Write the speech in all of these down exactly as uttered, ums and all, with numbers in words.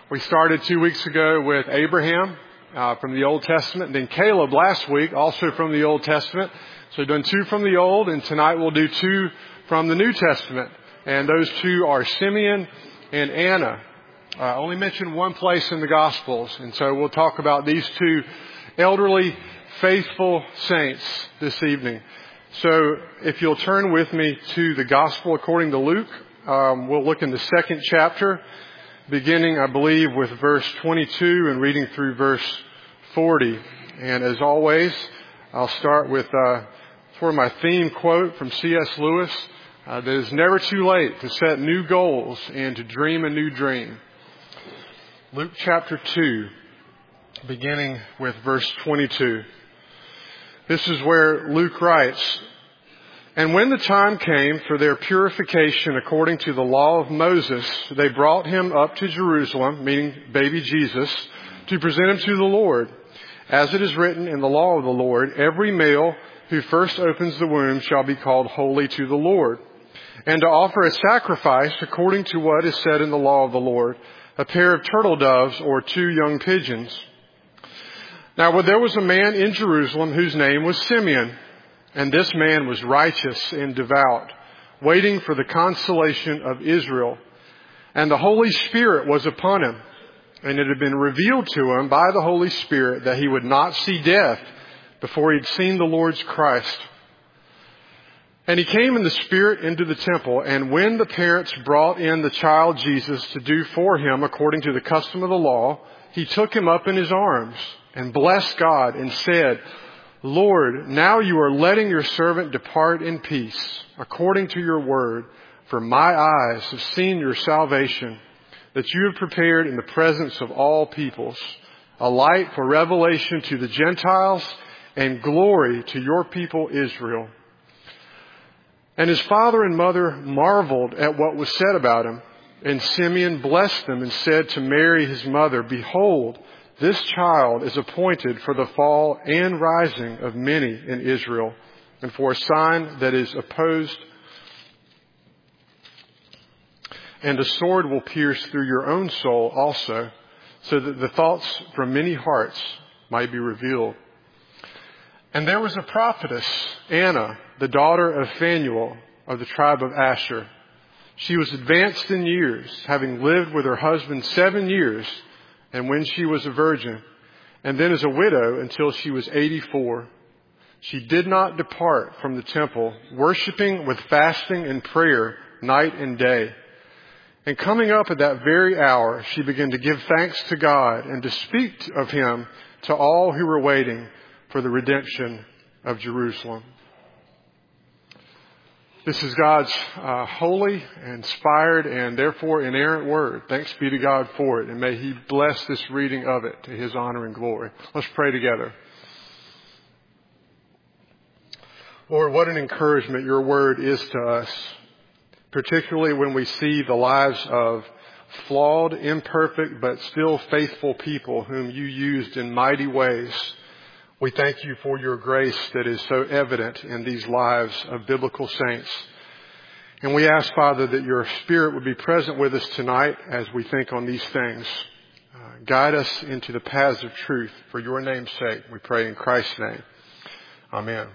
We started two weeks ago with Abraham uh, from the Old Testament, and then Caleb last week, also from the Old Testament. So we've done two from the Old, and tonight we'll do two from the New Testament. And those two are Simeon and Anna. I uh, only mentioned one place in the Gospels, and so we'll talk about these two elderly, faithful saints this evening. So if you'll turn with me to the Gospel according to Luke, um, we'll look in the second chapter, beginning, I believe, with verse twenty-two and reading through verse forty. And as always, I'll start with uh, for my theme quote from C S Lewis, uh, that it's never too late to set new goals and to dream a new dream. Luke chapter two, beginning with verse twenty-two. This is where Luke writes, "And when the time came for their purification according to the law of Moses, they brought him up to Jerusalem," meaning baby Jesus, "to present him to the Lord. As it is written in the law of the Lord, every male who first opens the womb shall be called holy to the Lord. And to offer a sacrifice according to what is said in the law of the Lord, a pair of turtle doves or two young pigeons. Now there was a man in Jerusalem whose name was Simeon. And this man was righteous and devout, waiting for the consolation of Israel. And the Holy Spirit was upon him. And it had been revealed to him by the Holy Spirit that he would not see death before he had seen the Lord's Christ. And he came in the Spirit into the temple. And when the parents brought in the child Jesus to do for him according to the custom of the law, he took him up in his arms and blessed God and said, Lord, now you are letting your servant depart in peace, according to your word, for my eyes have seen your salvation, that you have prepared in the presence of all peoples, a light for revelation to the Gentiles and glory to your people Israel. And his father and mother marveled at what was said about him. And Simeon blessed them and said to Mary his mother, Behold, this child is appointed for the fall and rising of many in Israel, and for a sign that is opposed, and a sword will pierce through your own soul also, so that the thoughts from many hearts might be revealed. And there was a prophetess, Anna, the daughter of Phanuel of the tribe of Asher. She was advanced in years, having lived with her husband seven years, and when she was a virgin, and then as a widow until she was eighty-four. She did not depart from the temple, worshiping with fasting and prayer night and day. And coming up at that very hour, she began to give thanks to God and to speak of him to all who were waiting for the redemption of Jerusalem." This is God's uh, holy, inspired, and therefore inerrant word. Thanks be to God for it, and may he bless this reading of it to his honor and glory. Let's pray together. Lord, what an encouragement your word is to us, particularly when we see the lives of flawed, imperfect, but still faithful people whom you used in mighty ways. We thank you for your grace that is so evident in these lives of biblical saints. And we ask, Father, that your Spirit would be present with us tonight as we think on these things. Uh, guide us into the paths of truth for your name's sake. We pray in Christ's name. Amen.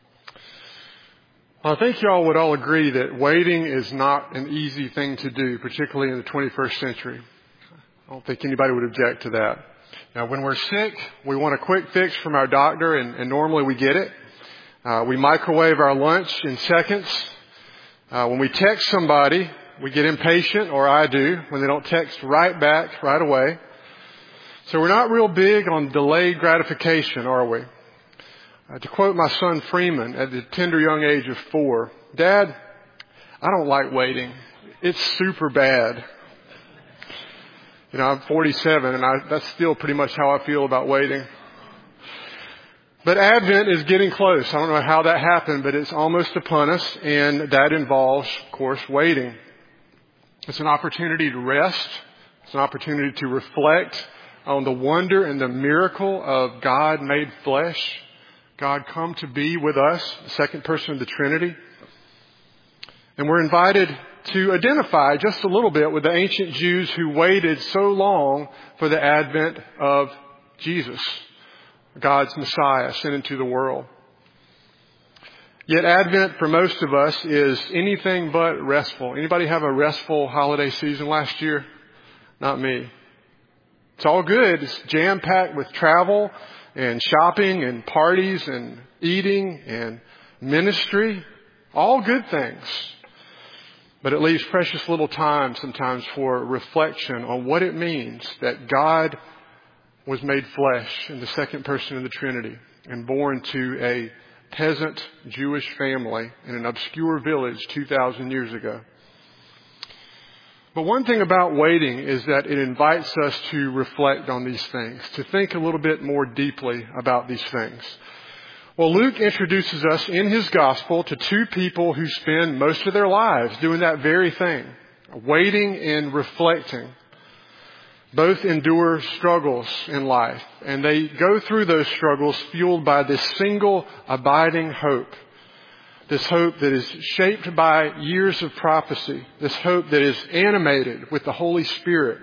Well, I think y'all would all agree that waiting is not an easy thing to do, particularly in the twenty-first century. I don't think anybody would object to that. Now, when we're sick, we want a quick fix from our doctor, and, and normally we get it. Uh, we microwave our lunch in seconds. Uh, when we text somebody, we get impatient, or I do, when they don't text right back right away. So we're not real big on delayed gratification, are we? Uh, to quote my son Freeman at the tender young age of four, Dad, I don't like waiting. It's super bad. You know, I'm forty-seven, and I, that's still pretty much how I feel about waiting. But Advent is getting close. I don't know how that happened, but it's almost upon us, and that involves, of course, waiting. It's an opportunity to rest. It's an opportunity to reflect on the wonder and the miracle of God made flesh. God come to be with us, the second person of the Trinity. And we're invited to identify just a little bit with the ancient Jews who waited so long for the advent of Jesus, God's Messiah sent into the world. Yet Advent for most of us is anything but restful. Anybody have a restful holiday season last year? Not me. It's all good. It's jam-packed with travel and shopping and parties and eating and ministry. All good things. But it leaves precious little time sometimes for reflection on what it means that God was made flesh in the second person of the Trinity and born to a peasant Jewish family in an obscure village two thousand years ago. But one thing about waiting is that it invites us to reflect on these things, to think a little bit more deeply about these things. Well, Luke introduces us in his gospel to two people who spend most of their lives doing that very thing, waiting and reflecting. Both endure struggles in life, and they go through those struggles fueled by this single abiding hope. This hope that is shaped by years of prophecy. This hope that is animated with the Holy Spirit.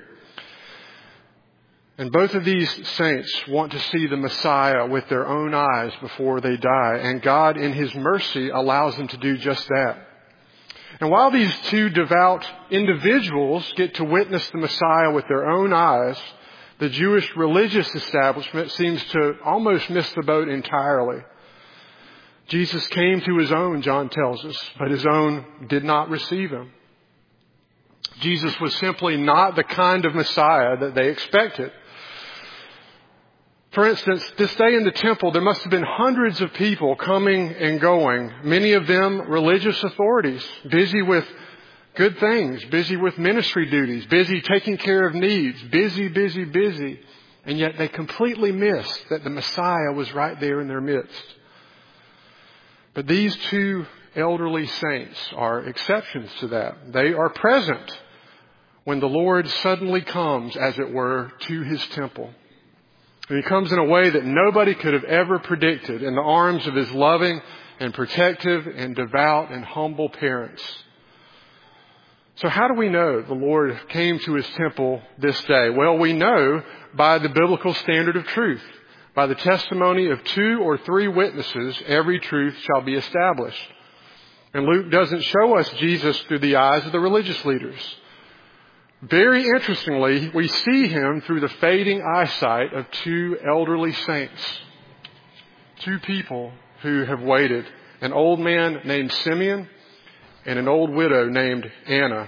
And both of these saints want to see the Messiah with their own eyes before they die. And God, in His mercy, allows them to do just that. And while these two devout individuals get to witness the Messiah with their own eyes, the Jewish religious establishment seems to almost miss the boat entirely. Jesus came to His own, John tells us, but His own did not receive Him. Jesus was simply not the kind of Messiah that they expected. For instance, this day in the temple, there must have been hundreds of people coming and going, many of them religious authorities, busy with good things, busy with ministry duties, busy taking care of needs, busy, busy, busy. And yet they completely missed that the Messiah was right there in their midst. But these two elderly saints are exceptions to that. They are present when the Lord suddenly comes, as it were, to His temple. And He comes in a way that nobody could have ever predicted, in the arms of His loving and protective and devout and humble parents. So how do we know the Lord came to His temple this day? Well, we know by the biblical standard of truth. By the testimony of two or three witnesses, every truth shall be established. And Luke doesn't show us Jesus through the eyes of the religious leaders. Very interestingly, we see Him through the fading eyesight of two elderly saints. Two people who have waited. An old man named Simeon and an old widow named Anna.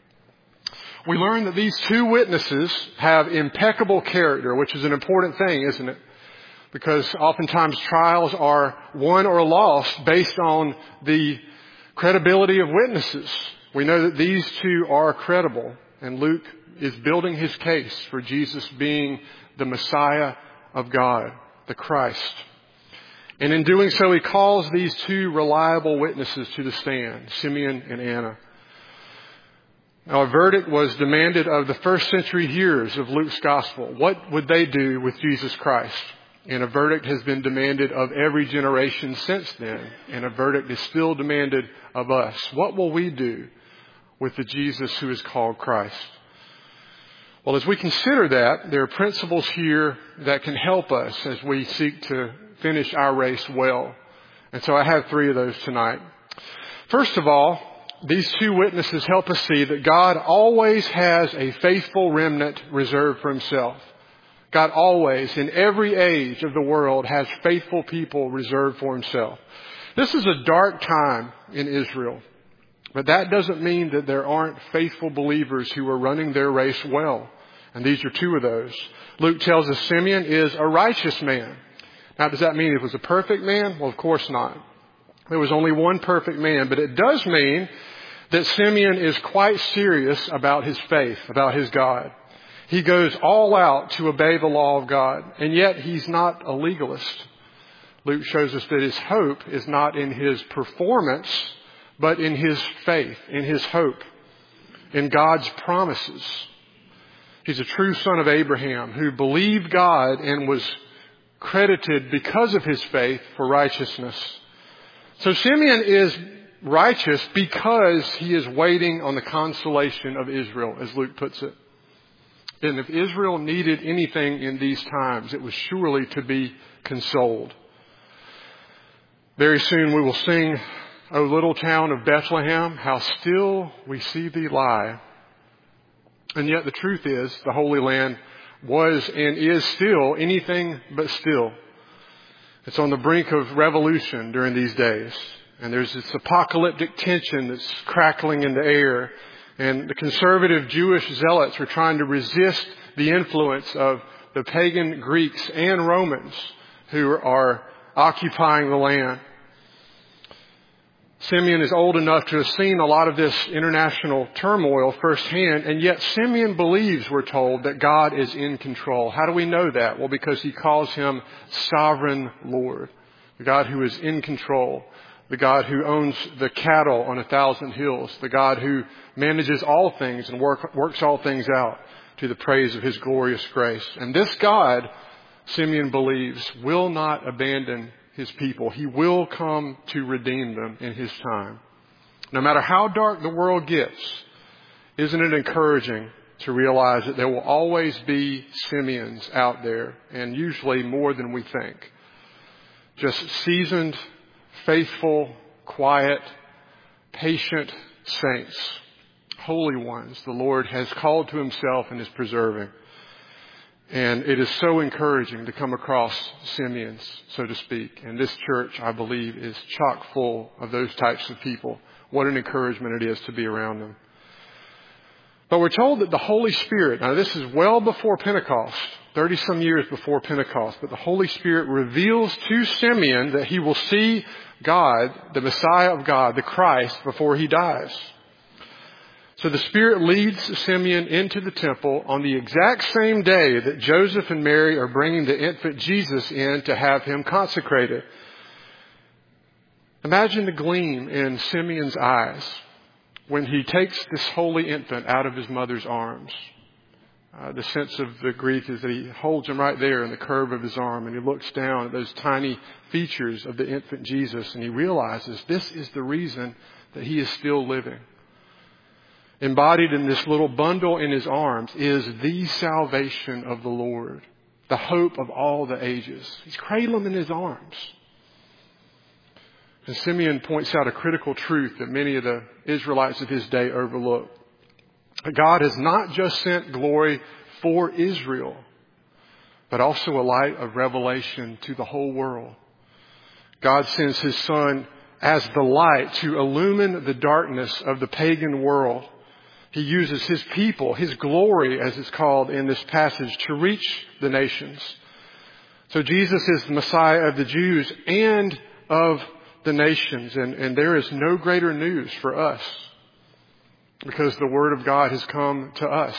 We learn that these two witnesses have impeccable character, which is an important thing, isn't it? Because oftentimes trials are won or lost based on the credibility of witnesses. We know that these two are credible. And Luke is building his case for Jesus being the Messiah of God, the Christ. And in doing so, he calls these two reliable witnesses to the stand, Simeon and Anna. Now, a verdict was demanded of the first century hearers of Luke's gospel. What would they do with Jesus Christ? And a verdict has been demanded of every generation since then. And a verdict is still demanded of us. What will we do with the Jesus who is called Christ? Well, as we consider that, there are principles here that can help us as we seek to finish our race well. And so I have three of those tonight. First of all, these two witnesses help us see that God always has a faithful remnant reserved for Himself. God always, in every age of the world, has faithful people reserved for Himself. This is a dark time in Israel. But that doesn't mean that there aren't faithful believers who are running their race well. And these are two of those. Luke tells us Simeon is a righteous man. Now, does that mean he was a perfect man? Well, of course not. There was only one perfect man. But it does mean that Simeon is quite serious about his faith, about his God. He goes all out to obey the law of God. And yet he's not a legalist. Luke shows us that his hope is not in his performance, but in his faith, in his hope, in God's promises. He's a true son of Abraham who believed God and was credited because of his faith for righteousness. So Simeon is righteous because he is waiting on the consolation of Israel, as Luke puts it. And if Israel needed anything in these times, it was surely to be consoled. Very soon we will sing, O little town of Bethlehem, how still we see thee lie. And yet the truth is, the Holy Land was and is still anything but still. It's on the brink of revolution during these days. And there's this apocalyptic tension that's crackling in the air. And the conservative Jewish zealots are trying to resist the influence of the pagan Greeks and Romans who are occupying the land. Simeon is old enough to have seen a lot of this international turmoil firsthand, and yet Simeon believes, we're told, that God is in control. How do we know that? Well, because he calls him Sovereign Lord, the God who is in control, the God who owns the cattle on a thousand hills, the God who manages all things and work, works all things out to the praise of his glorious grace. And this God, Simeon believes, will not abandon his people. He will come to redeem them in his time. No matter how dark the world gets, isn't it encouraging to realize that there will always be Simeons out there, and usually more than we think. Just seasoned, faithful, quiet, patient saints, holy ones the Lord has called to himself and is preserving. And it is so encouraging to come across Simeons, so to speak. And this church, I believe, is chock full of those types of people. What an encouragement it is to be around them. But we're told that the Holy Spirit, now this is well before Pentecost, thirty some years before Pentecost, but the Holy Spirit reveals to Simeon that he will see God, the Messiah of God, the Christ, before he dies. So the Spirit leads Simeon into the temple on the exact same day that Joseph and Mary are bringing the infant Jesus in to have him consecrated. Imagine the gleam in Simeon's eyes when he takes this holy infant out of his mother's arms. Uh, the sense of the Greek is that he holds him right there in the curve of his arm, and he looks down at those tiny features of the infant Jesus, and he realizes this is the reason that he is still living. Embodied in this little bundle in his arms is the salvation of the Lord, the hope of all the ages. He's cradling him in his arms. And Simeon points out a critical truth that many of the Israelites of his day overlooked. God has not just sent glory for Israel, but also a light of revelation to the whole world. God sends his Son as the light to illumine the darkness of the pagan world. He uses his people, his glory, as it's called in this passage, to reach the nations. So Jesus is the Messiah of the Jews and of the nations. And, and there is no greater news for us because the Word of God has come to us.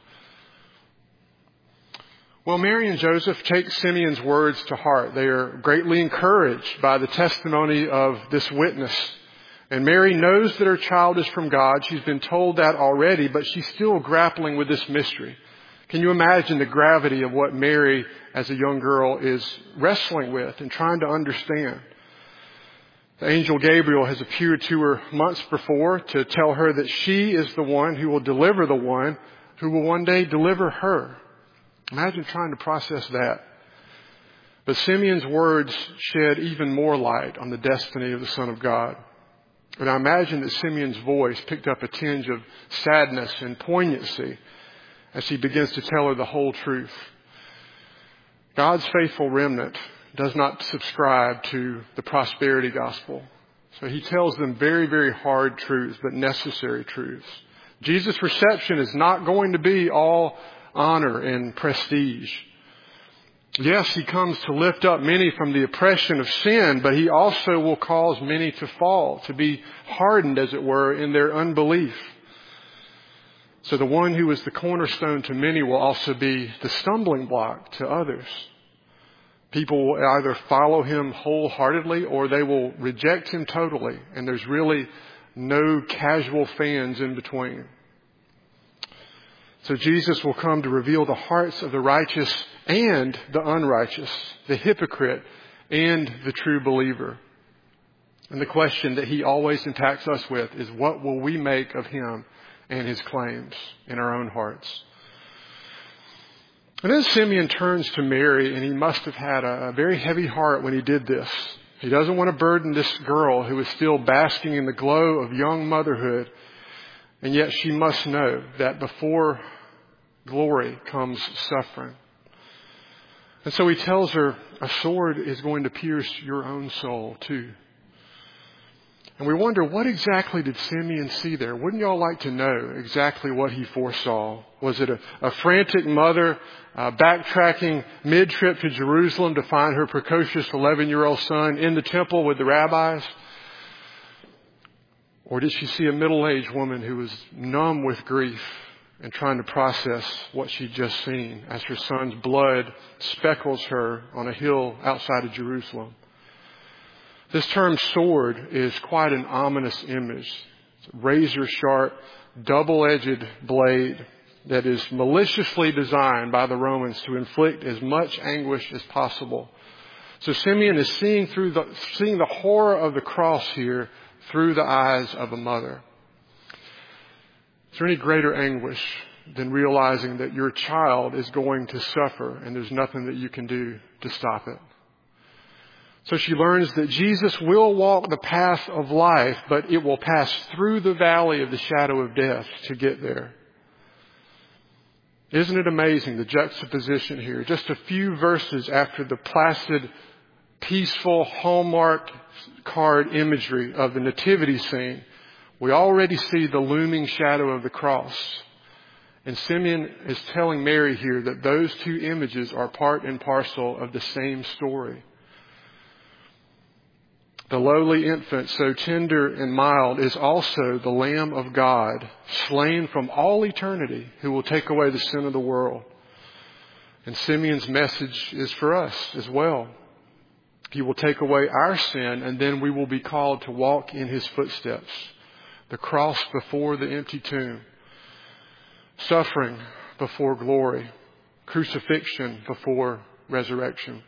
Well, Mary and Joseph take Simeon's words to heart. They are greatly encouraged by the testimony of this witness. And Mary knows that her child is from God. She's been told that already, but she's still grappling with this mystery. Can you imagine the gravity of what Mary, as a young girl, is wrestling with and trying to understand? The angel Gabriel has appeared to her months before to tell her that she is the one who will deliver the one who will one day deliver her. Imagine trying to process that. But Simeon's words shed even more light on the destiny of the Son of God. And I imagine that Simeon's voice picked up a tinge of sadness and poignancy as he begins to tell her the whole truth. God's faithful remnant does not subscribe to the prosperity gospel. So he tells them very, very hard truths, but necessary truths. Jesus' reception is not going to be all honor and prestige. Yes, he comes to lift up many from the oppression of sin, but he also will cause many to fall, to be hardened, as it were, in their unbelief. So the one who is the cornerstone to many will also be the stumbling block to others. People will either follow him wholeheartedly or they will reject him totally. And there's really no casual fans in between. So Jesus will come to reveal the hearts of the righteous and the unrighteous, the hypocrite and the true believer. And the question that he always impacts us with is, what will we make of him and his claims in our own hearts? And then Simeon turns to Mary, and he must have had a very heavy heart when he did this. He doesn't want to burden this girl who is still basking in the glow of young motherhood, and yet she must know that before glory comes suffering. And so he tells her, a sword is going to pierce your own soul too. And we wonder, what exactly did Simeon see there? Wouldn't y'all like to know exactly what he foresaw? Was it a, a frantic mother uh, backtracking mid-trip to Jerusalem to find her precocious eleven-year-old son in the temple with the rabbis? Or did she see a middle-aged woman who was numb with grief and trying to process what she'd just seen as her son's blood speckles her on a hill outside of Jerusalem? This term sword is quite an ominous image. It's a razor-sharp, double-edged blade that is maliciously designed by the Romans to inflict as much anguish as possible. So Simeon is seeing through the, seeing the horror of the cross here through the eyes of a mother. Is there any greater anguish than realizing that your child is going to suffer and there's nothing that you can do to stop it? So she learns that Jesus will walk the path of life, but it will pass through the valley of the shadow of death to get there. Isn't it amazing, the juxtaposition here? Just a few verses after the placid, peaceful Hallmark card imagery of the nativity scene, we already see the looming shadow of the cross. And Simeon is telling Mary here that those two images are part and parcel of the same story. The lowly infant, so tender and mild, is also the Lamb of God, slain from all eternity, who will take away the sin of the world. And Simeon's message is for us as well. He will take away our sin, and then we will be called to walk in his footsteps. The cross before the empty tomb. Suffering before glory. Crucifixion before resurrection.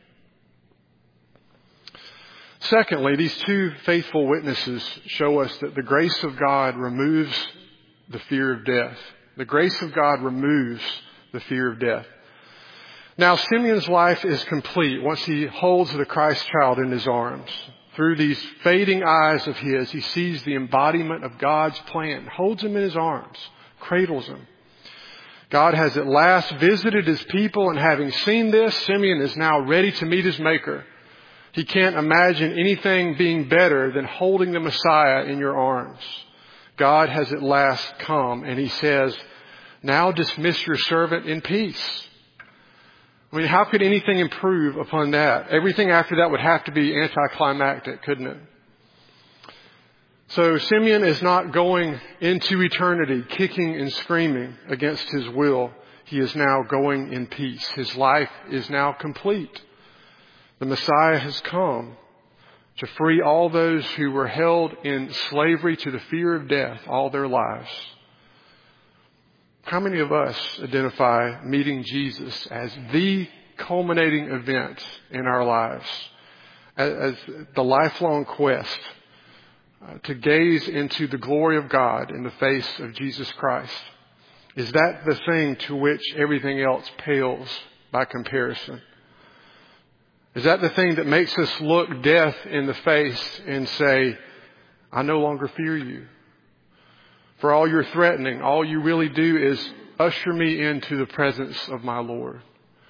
Secondly, these two faithful witnesses show us that the grace of God removes the fear of death. The grace of God removes the fear of death. Now, Simeon's life is complete once he holds the Christ child in his arms. Through these fading eyes of his, he sees the embodiment of God's plan, holds him in his arms, cradles him. God has at last visited his people, and having seen this, Simeon is now ready to meet his Maker. He can't imagine anything being better than holding the Messiah in your arms. God has at last come, and he says, now dismiss your servant in peace. I mean, how could anything improve upon that? Everything after that would have to be anticlimactic, couldn't it? So Simeon is not going into eternity kicking and screaming against his will. He is now going in peace. His life is now complete. The Messiah has come to free all those who were held in slavery to the fear of death all their lives. How many of us identify meeting Jesus as the culminating event in our lives, as the lifelong quest uh, to gaze into the glory of God in the face of Jesus Christ? Is that the thing to which everything else pales by comparison? Is that the thing that makes us look death in the face and say, I no longer fear you? For all your threatening, all you really do is usher me into the presence of my Lord.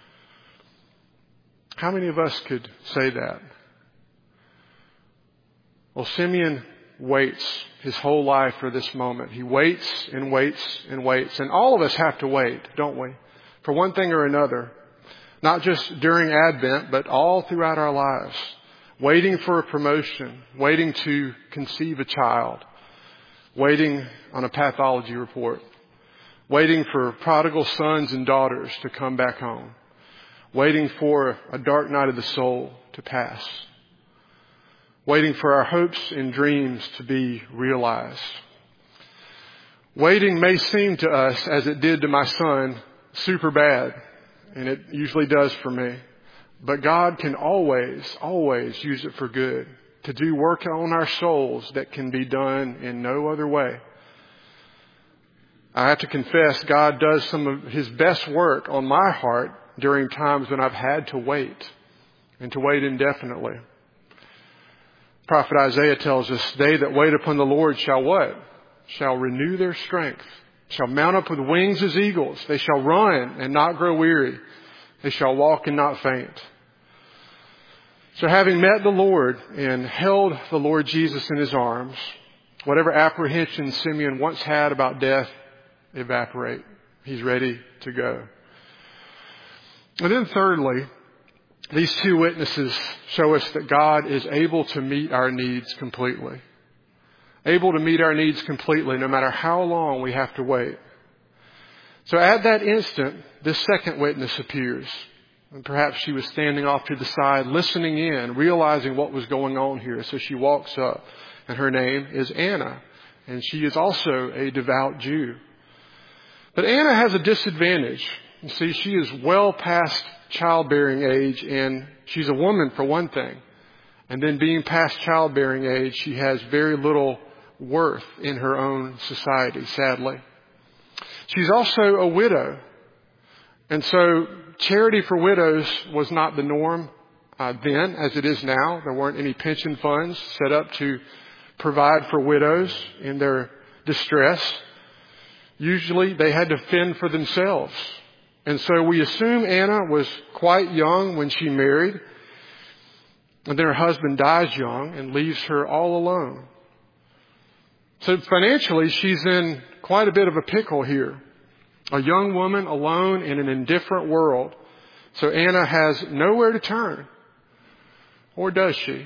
How many of us could say that? Well, Simeon waits his whole life for this moment. He waits and waits and waits. And all of us have to wait, don't we? For one thing or another. Not just during Advent, but all throughout our lives. Waiting for a promotion. Waiting to conceive a child. Waiting on a pathology report. Waiting for prodigal sons and daughters to come back home. Waiting for a dark night of the soul to pass. Waiting for our hopes and dreams to be realized. Waiting may seem to us, as it did to my son, super bad. And it usually does for me. But God can always, always use it for good. to do work on our souls that can be done in no other way. I have to confess, God does some of His best work on my heart during times when I've had to wait, and to wait indefinitely. Prophet Isaiah tells us, they that wait upon the Lord shall what? Shall renew their strength, shall mount up with wings as eagles. They shall run and not grow weary. They shall walk and not faint. So having met the Lord and held the Lord Jesus in His arms, whatever apprehension Simeon once had about death evaporate. He's ready to go. And then thirdly, these two witnesses show us that God is able to meet our needs completely. Able to meet our needs completely, no matter how long we have to wait. So at that instant, this second witness appears. And perhaps she was standing off to the side, listening in, realizing what was going on here. So she walks up, and her name is Anna. And she is also a devout Jew. But Anna has a disadvantage. You see, she is well past childbearing age, and she's a woman for one thing. And then being past childbearing age, she has very little worth in her own society, sadly. She's also a widow. And so charity for widows was not the norm uh, then as it is now. There weren't any pension funds set up to provide for widows in their distress. Usually they had to fend for themselves. And so we assume Anna was quite young when she married. And then her husband dies young and leaves her all alone. So financially, she's in quite a bit of a pickle here. A young woman alone in an indifferent world. So Anna has nowhere to turn. Or does she?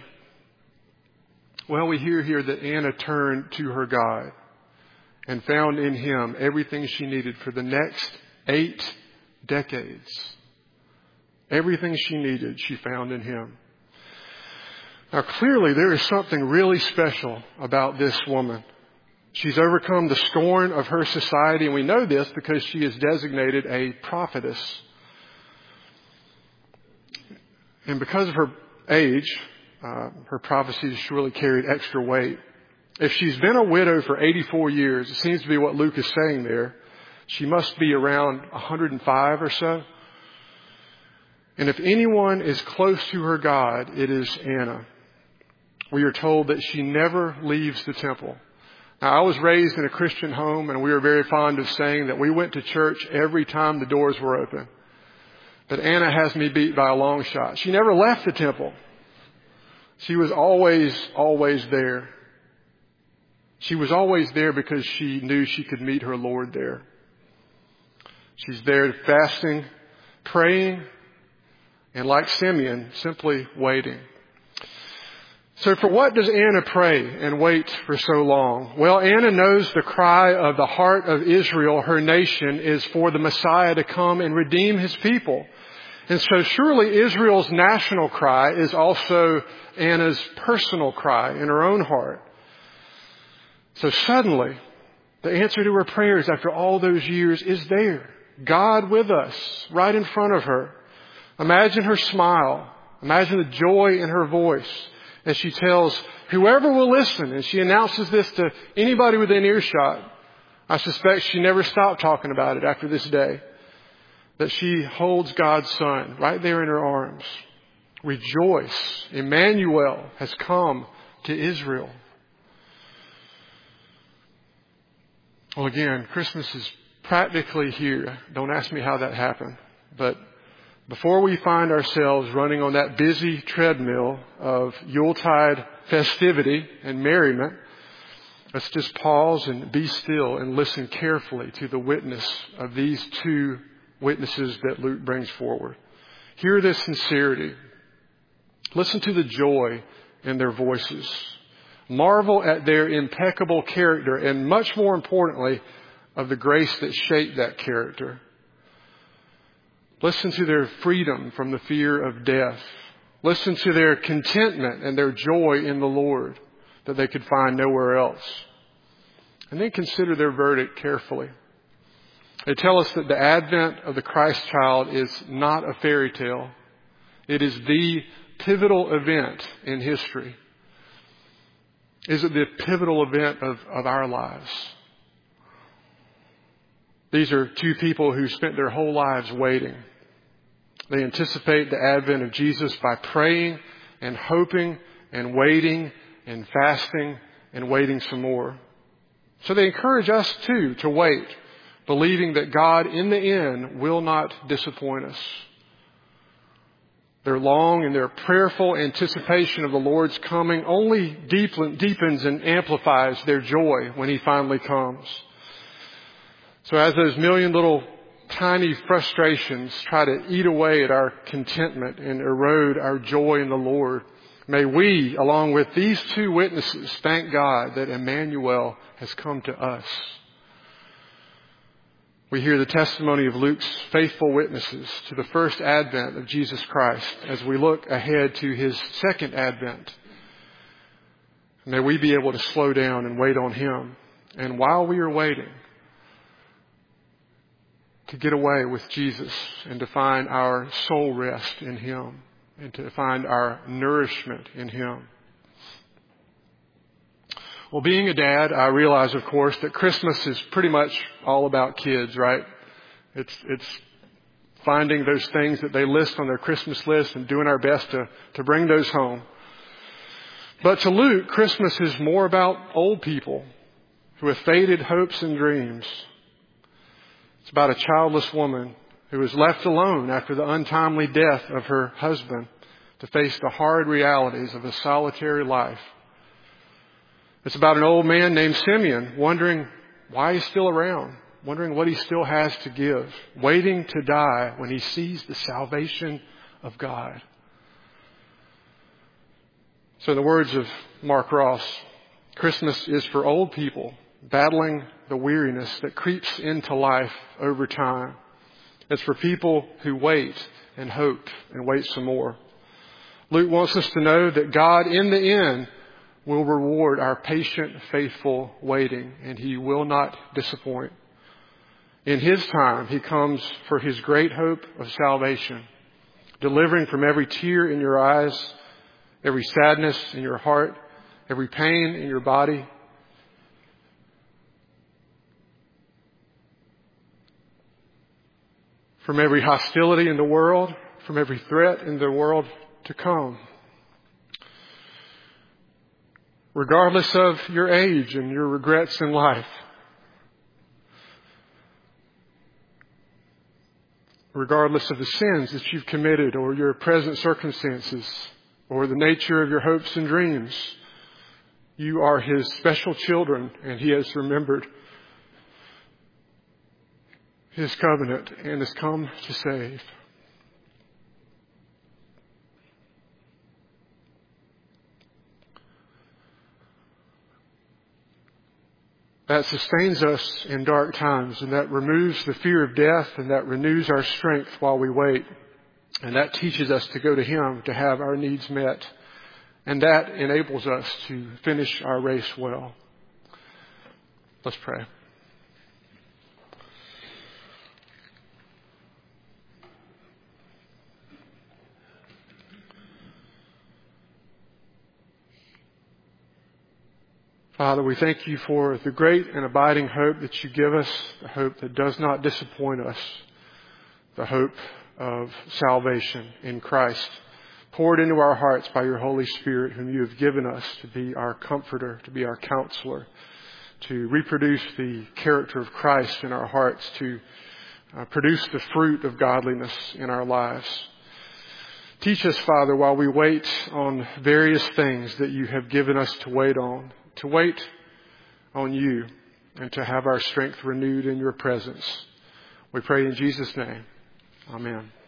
Well, we hear here that Anna turned to her God and found in Him everything she needed for the next eight decades. Everything she needed, she found in Him. Now, clearly, there is something really special about this woman. She's overcome the scorn of her society, and we know this because she is designated a prophetess. And because of her age, uh, her prophecies surely carried extra weight. If she's been a widow for eighty-four years, it seems to be what Luke is saying there, she must be around one hundred five or so. And if anyone is close to her God, it is Anna. We are told that she never leaves the temple. Now, I was raised in a Christian home, and we were very fond of saying that we went to church every time the doors were open. But Anna has me beat by a long shot. She never left the temple. She was always, always there. She was always there because she knew she could meet her Lord there. She's there fasting, praying, and like Simeon, simply waiting. So for what does Anna pray and wait for so long? Well, Anna knows the cry of the heart of Israel, her nation, is for the Messiah to come and redeem His people. And so surely Israel's national cry is also Anna's personal cry in her own heart. So suddenly, the answer to her prayers after all those years is there. God with us, right in front of her. Imagine her smile. Imagine the joy in her voice as she tells whoever will listen. And she announces this to anybody within earshot. I suspect she never stopped talking about it after this day. That she holds God's Son right there in her arms. Rejoice. Emmanuel has come to Israel. Well, again, Christmas is practically here. Don't ask me how that happened. But before we find ourselves running on that busy treadmill of Yuletide festivity and merriment, let's just pause and be still and listen carefully to the witness of these two witnesses that Luke brings forward. Hear their sincerity. Listen to the joy in their voices. Marvel at their impeccable character, and much more importantly, of the grace that shaped that character. Listen to their freedom from the fear of death. Listen to their contentment and their joy in the Lord that they could find nowhere else. And then consider their verdict carefully. They tell us that the advent of the Christ child is not a fairy tale. It is the pivotal event in history. Is it the pivotal event of, of our lives? These are two people who spent their whole lives waiting. They anticipate the advent of Jesus by praying and hoping and waiting and fasting and waiting some more. So they encourage us too to wait, believing that God in the end will not disappoint us. Their long and their prayerful anticipation of the Lord's coming only deepens and amplifies their joy when He finally comes. So as those million little tiny frustrations try to eat away at our contentment and erode our joy in the Lord, may we, along with these two witnesses, thank God that Emmanuel has come to us. We hear the testimony of Luke's faithful witnesses to the first advent of Jesus Christ as we look ahead to His second advent. May we be able to slow down and wait on Him. And while we are waiting, to get away with Jesus and to find our soul rest in Him and to find our nourishment in Him. Well, being a dad, I realize, of course, that Christmas is pretty much all about kids, right? It's it's finding those things that they list on their Christmas list and doing our best to, to bring those home. But to Luke, Christmas is more about old people who have faded hopes and dreams. It's about a childless woman who was left alone after the untimely death of her husband to face the hard realities of a solitary life. It's about an old man named Simeon wondering why he's still around, wondering what he still has to give, waiting to die when he sees the salvation of God. So in the words of Mark Ross, Christmas is for old people battling the weariness that creeps into life over time. It's for people who wait and hope and wait some more. Luke wants us to know that God in the end will reward our patient, faithful waiting, and He will not disappoint. In His time, He comes for His great hope of salvation, delivering from every tear in your eyes, every sadness in your heart, every pain in your body. From every hostility in the world, from every threat in the world to come. Regardless of your age and your regrets in life. Regardless of the sins that you've committed or your present circumstances or the nature of your hopes and dreams. You are His special children, and He has remembered His covenant and has come to save. That sustains us in dark times, and that removes the fear of death, and that renews our strength while we wait. And that teaches us to go to Him to have our needs met. And that enables us to finish our race well. Let's pray. Father, we thank You for the great and abiding hope that You give us, the hope that does not disappoint us, the hope of salvation in Christ, poured into our hearts by Your Holy Spirit, whom You have given us to be our comforter, to be our counselor, to reproduce the character of Christ in our hearts, to uh, produce the fruit of godliness in our lives. Teach us, Father, while we wait on various things that You have given us to wait on, to wait on You and to have our strength renewed in Your presence. We pray in Jesus' name. Amen.